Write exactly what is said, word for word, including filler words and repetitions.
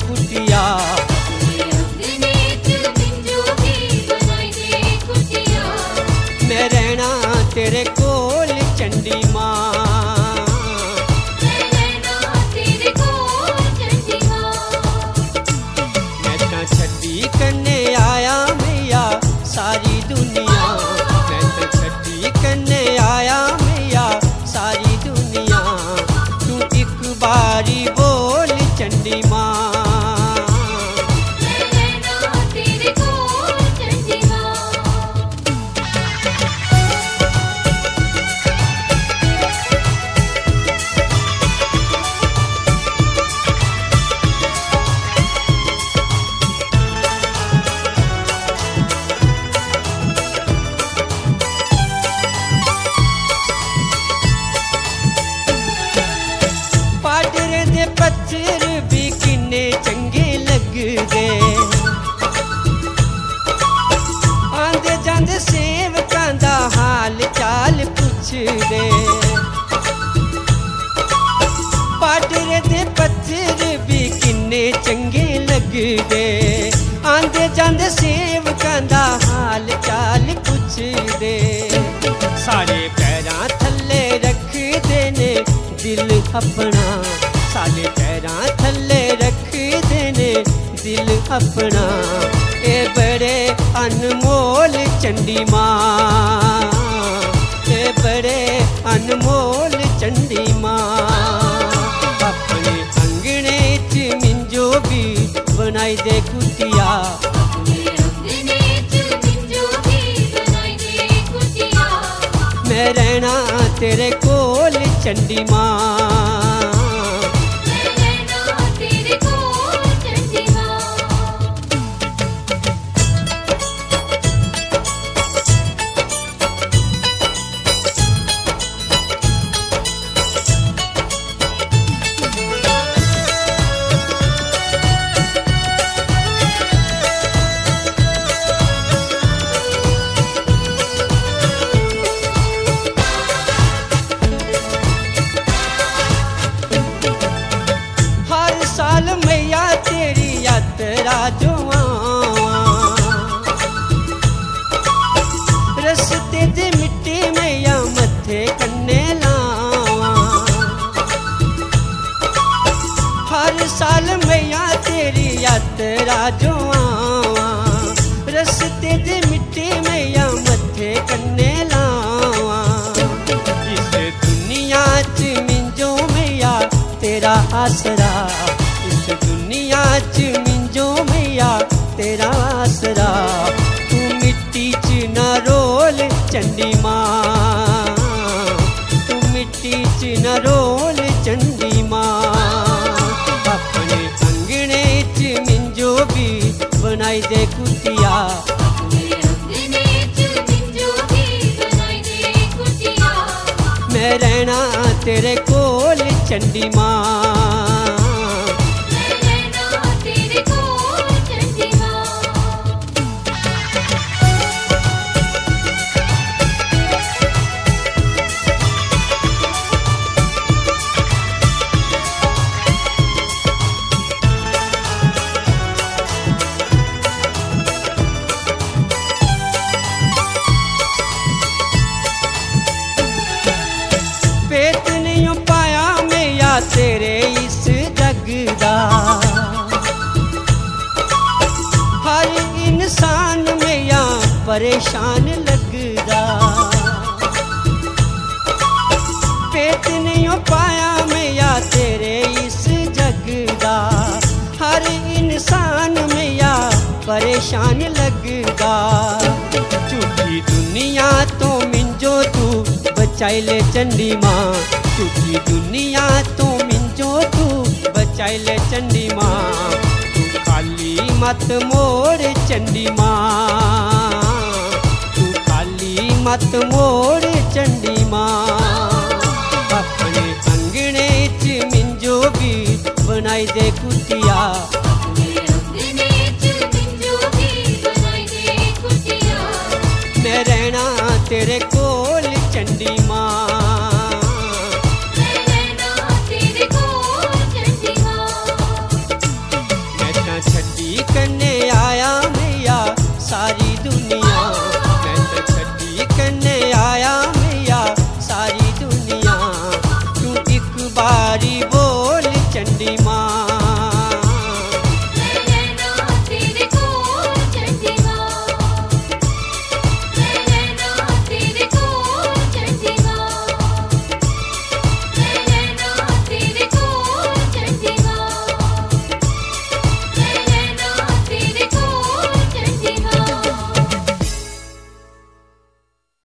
कुटिया। मैं रहना तेरे कोल चंडी मां, मैं तां छड्डी कन्ने आया मैया सारी दुनिया। मैं तां छड्डी कन्ने आया मैया सारी दुनिया। तू एक बारी बोल चंडी मां। पत्थर भी किन्ने चंगे लगदे, आंदे जांदे सेवकां दा हाल चाल पुछदे। पाडरे दे पत्थर भी किन्ने चंगे लगदे, आंदे जांदे सेवकां दा हाल चाल पुछदे। सारे पैरां थल्ले रखदे ने दिल अपना, सारे पैरां थल्ले रखदे ने दिल अपना। ए बड़े अनमोल चंडी मां, ए बड़े अनमोल चंडी मां। अपने अंगने च मिंजो भी बनाई दे कुटिया, मैं रहना तेरे कोल चंडी मां। मैया तेरी यात्रा जो रस्ते दे मिट्टी मैया मथे कन्ने लावा। हर साल मैया तेरी यात्रा जो रस्ते दे मिट्टी मैया मथे कन्ने लावा। इस दुनिया च मिंजो मैया तेरा आसरा, इस दुनिया च मिंजो मैया तेरा आसरा। तू मिट्टी च न रोल चंडी मां, तू मिट्टी च न रोल चंडी मां। अपने अंगने च मिंजो भी बनाई दे कुटिया, मैं रहना तेरे कोल चंडी मां। पेट नहीं पाया मैया तेरे इस जग दा, हर इंसान मैया परेशान लगदा। पेट नहीं पाया मैया तेरे इस जग दा, हर इंसान मैया परेशान लगदा। झूठी दुनिया तो मिंजो तू बचाई ले चंडी मां, झूठी दुनिया तो मिंजो तू बचाई ले चंडी मां। तू खाली मत मोड़ चंडी मां, तू खाली मत मोड़ चंडी मां। अपने अंगने च मिंजो भी बनाई दे कुटिया,